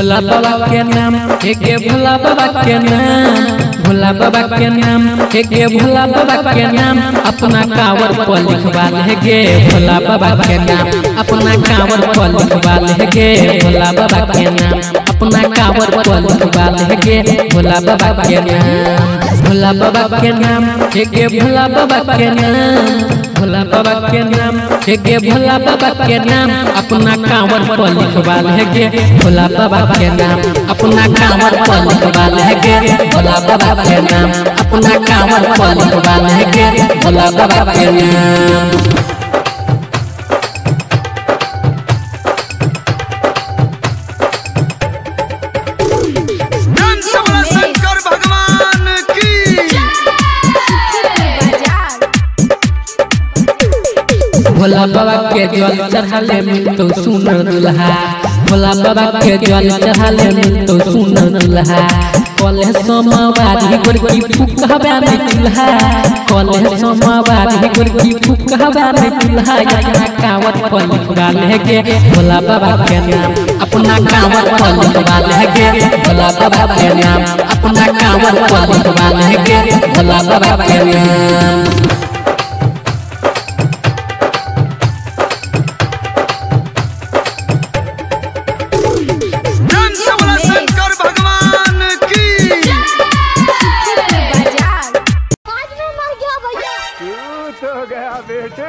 भोला बाबा के नाम के भोला बाबा के नाम, भोला बाबा के नाम के भोला बाबा के नाम, अपना कांवर पर लिखवा लेगे भोला बाबा के नाम, अपना कांवर पर लिखवा लेगे भोला बाबा के नाम, अपना कांवर पर लिखवा लेगे भोला बाबा के नाम, भोला बाबा के नाम के भोला बाबा के नाम, भोला बाबा के नाम के भोला बाबा के नाम, अपना कांवर पर लिखवा लेगे भोला बाबा के नाम, अपना कांवर पर लिखवा लेगे भोला बाबा के नाम, अपना कांवर पर लिखवा लेगे भोला बाबा के नाम। भोला बाबा के जल चढ़ाले मिलतो सुन दुल्हा, भोला बाबा के जल चढ़ाले मिलतो सुन दुल्हा, कले सोमवारी गोरकी फुकहबा में चूल्हा, कले सोमवारी गोरकी फुकहबा में चूल्हा, अपना कांवर पर लिखवा लेगे भोला बाबा के नाम, अपना कांवर पर लिखवा लेगे भोला बाबा के नाम, अपना कांवर पर लिखवा लेगे भोला बाबा के नाम। हो गया बेटे।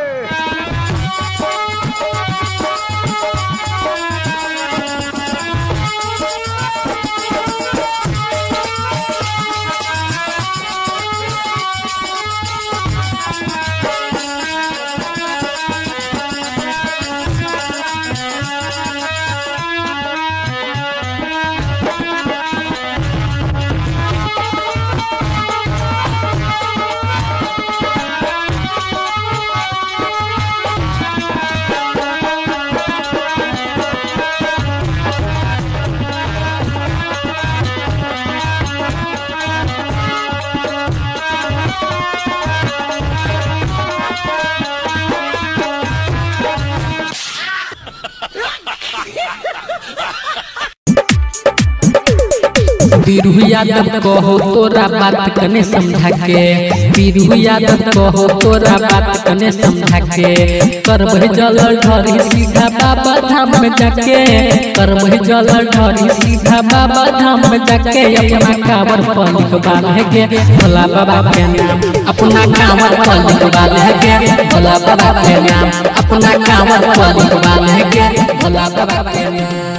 बीरू यादव कहो तोरा बात कने समझा के, बीरू यादव कहो तोरा बात कने समझा के, करबे जल ढरी सीधा बाबा धाम में जाके, करबे जल ढरी सीधा बाबा धाम में जाके, अपना कांवर पर लिखवा लेगे भोला बाबा के नाम, अपना कांवर पर लिखवा लेगे भोला बाबा के नाम, अपना कांवर पर लिखवा लेगे भोला बाबा के नाम।